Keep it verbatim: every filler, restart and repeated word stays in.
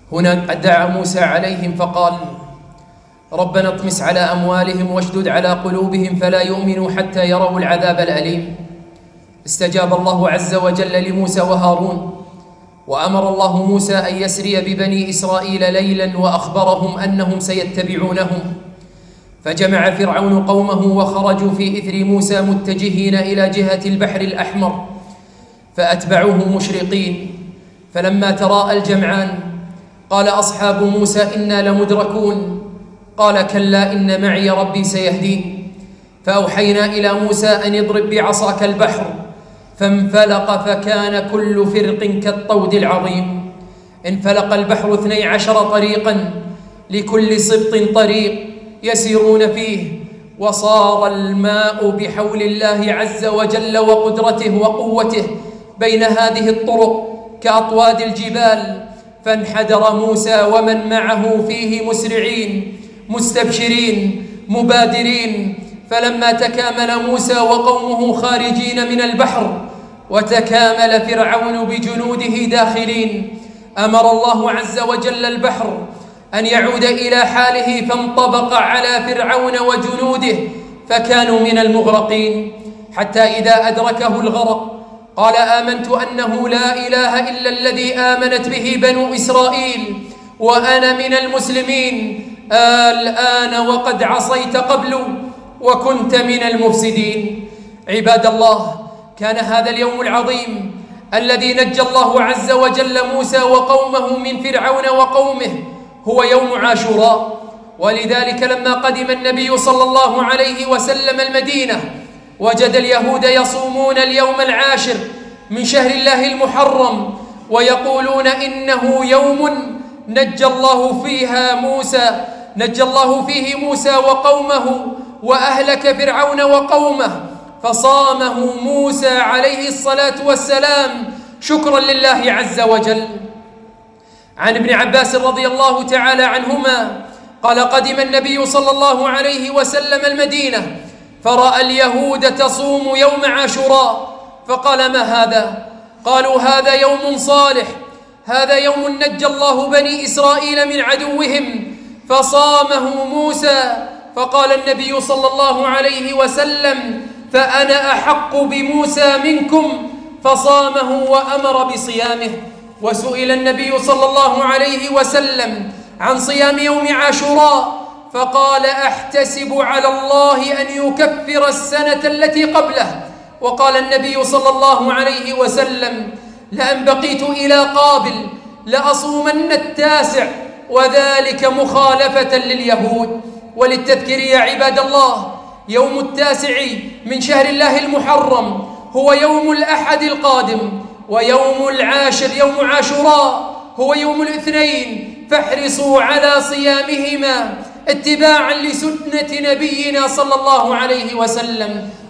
هنا دعا موسى عليهم فقال: ربنا اطمس على أموالهم واشدد على قلوبهم فلا يؤمنوا حتى يروا العذاب الأليم. استجاب الله عز وجل لموسى وهارون، وأمر الله موسى أن يسري ببني إسرائيل ليلا وأخبرهم أنهم سيتبعونهم، فجمع فرعون قومه وخرجوا في إثر موسى متجهين إلى جهة البحر الأحمر، فأتبعوه مشرقين. فلما تراءى الجمعان قال أصحاب موسى: إنا لمدركون. قال: كلا إن معي ربي سيهدين. فأوحينا إلى موسى أن اضرب بعصاك البحر، فانفلق فكان كل فرق كالطود العظيم. انفلق البحر اثني عشر طريقا لكل سبط طريق يسيرون فيه، وصار الماء بحول الله عز وجل وقدرته وقوته بين هذه الطرق كأطواد الجبال. فانحدر موسى ومن معه فيه مسرعين مستبشرين مبادرين. فلما تكامل موسى وقومه خارجين من البحر وتكامل فرعون بجنوده داخلين، أمر الله عز وجل البحر أن يعود إلى حاله، فانطبق على فرعون وجنوده فكانوا من المغرقين، حتى إذا أدركه الغرق قال: آمنت أنه لا إله إلا الذي آمنت به بنو إسرائيل وأنا من المسلمين. الآن وقد عصيت قبل وكنت من المفسدين. عباد الله، كان هذا اليوم العظيم الذي نجى الله عز وجل موسى وقومه من فرعون وقومه هو يوم عاشوراء. ولذلك لما قدم النبي صلى الله عليه وسلم المدينة وجد اليهود يصومون اليوم العاشر من شهر الله المحرم ويقولون إنه يوم نجى الله فيها موسى نجى الله فيه موسى وقومه وأهلك فرعون وقومه، فصامه موسى عليه الصلاة والسلام شكرا لله عز وجل. عن ابن عباس رضي الله تعالى عنهما قال: قدم النبي صلى الله عليه وسلم المدينة فرأى اليهود تصوم يوم عاشوراء، فقال: ما هذا؟ قالوا: هذا يوم صالح، هذا يوم نجى الله بني إسرائيل من عدوهم فصامه موسى. فقال النبي صلى الله عليه وسلم: فأنا أحق بموسى منكم، فصامه وأمر بصيامه. وسئل النبي صلى الله عليه وسلم عن صيام يوم عاشوراء فقال: أحتسب على الله أن يكفر السنة التي قبله. وقال النبي صلى الله عليه وسلم: لأن بقيت إلى قابل لأصومن التاسع، وذلك مخالفة لليهود. وللتذكير يا عباد الله، يوم التاسع من شهر الله المحرم هو يوم الأحد القادم، ويوم العاشر يوم عاشوراء هو يوم الاثنين، فاحرصوا على صيامهما اتباعا لسنة نبينا صلى الله عليه وسلم.